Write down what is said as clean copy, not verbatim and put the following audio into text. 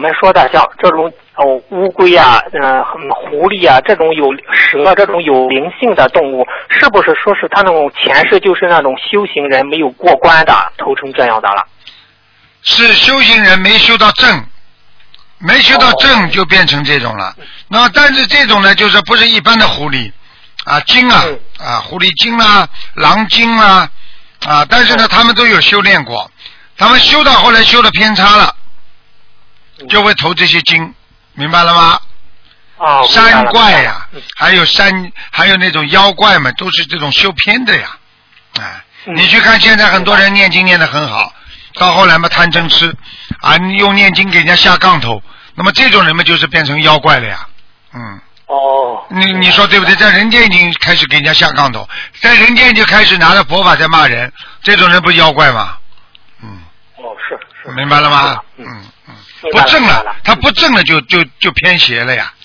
们说的像这种乌龟啊、狐狸啊这种有蛇这种有灵性的动物，是不是说是他那种前世就是那种修行人没有过关的，投成这样的了？ 是修行人没修到正，没修到正就变成这种了。那么但是这种呢，就是不是一般的狐狸啊、精啊、狐狸精啊、狼精啊但是呢，他们都有修炼过，他们修到后来修的偏差了，就会投这些精，明白了吗？山怪呀，还有那种妖怪们，都是这种修偏的呀。你去看现在很多人念经念得很好，到后来嘛贪嗔痴你用念经给人家下杠头，那么这种人们就是变成妖怪了呀。你说对不对？在人间已经开始给人家下杠头，在人间就开始拿着佛法在骂人，这种人不是妖怪吗？ 是明白了吗？不正了，他不正了就偏邪了呀。